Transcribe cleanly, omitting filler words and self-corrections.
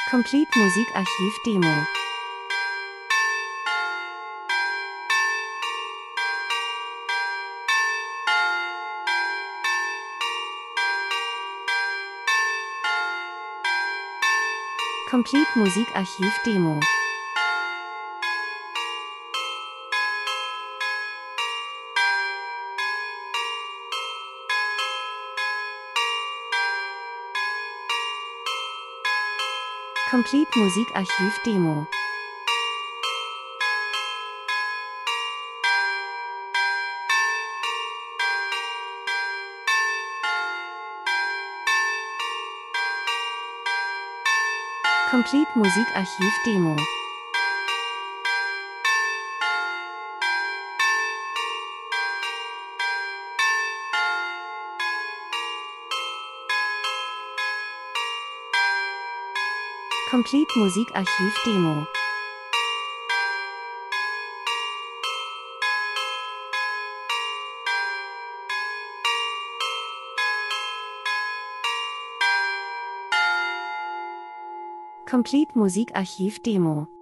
Complete Musikarchiv Demo. Complete Musikarchiv Demo. Complete Musikarchiv Demo. Complete Musikarchiv Demo. Complete Musikarchiv Demo. Complete Musikarchiv Demo.